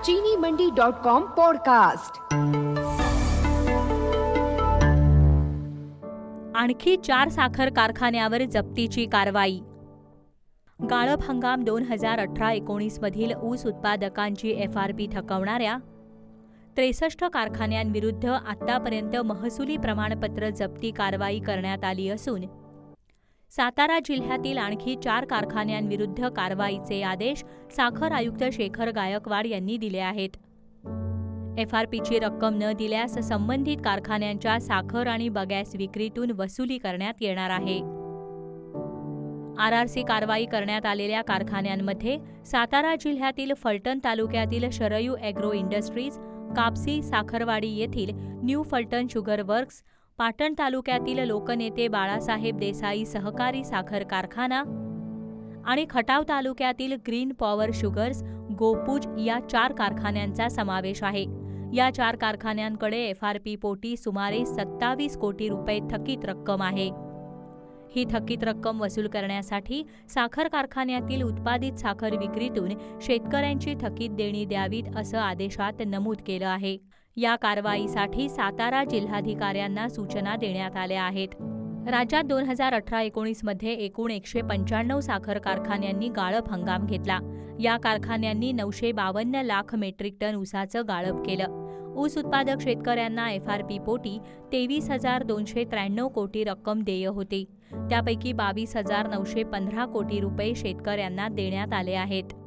चीनीमंडी.com podcast. आणखी 4 साखर कारखान्यावर जप्तीची कारवाई। गाळप हंगाम 2018-19 मधील ऊस उत्पादकांची FRP थकवणाऱ्या 63 कारखान्यांविरुद्ध आतापर्यंत महसुली प्रमाणपत्र जप्ती कारवाई करण्यात आली असून सातारा जिल्ह्यातील आणखी 4 कारखान्यांविरुद्ध कारवाईचे आदेश साखर आयुक्त शेखर गायकवाड यांनी दिले आहेत। FRPची रक्कम न दिल्यास संबंधित कारखान्यांच्या साखर आणि बगॅस विक्रीतून वसुली करण्यात येणार आहे। RRC कारवाई करण्यात आलेल्या कारखान्यांमध्ये सातारा जिल्ह्यातील फलटण तालुक्यातील शरयू ॲग्रो इंडस्ट्रीज, कापसी साखरवाडी येथील new Phaltan sugar works, Patan तालुक्यातील लोकनेते बाळासाहेब देसाई सहकारी साखर कारखाना आणि खटाव तालुक्यातील ग्रीन पॉवर शुगर्स, गोपूज या 4 कारखान्यांचा समावेश आहे। या 4 कारखान्यांकडे FRP पोटी सुमारे 27 कोटी रुपये थकीत रक्कम आहे। ही थकीत रक्कम वसूल करण्यासाठी साखर कारखान्यातील उत्पादित साखर विक्रीतून शेतकऱ्यांची थकीत देणी द्यावीत असं आदेशात नमूद केलं आहे। या कारवाईसाठी सातारा जिल्हाधिकाऱ्यांना सूचना देण्यात आल्या आहेत। राज्यात 2018-19 मध्ये एकूण 195 साखर कारखान्यांनी गाळप हंगाम घेतला। या कारखान्यांनी 952 लाख मेट्रिक टन ऊसाचं गाळप केलं। ऊस उत्पादक शेतकऱ्यांना FRP पोटी 23,293 कोटी रक्कम देय होती। त्यापैकी 22,915 कोटी रुपये शेतकऱ्यांना देण्यात आले आहेत।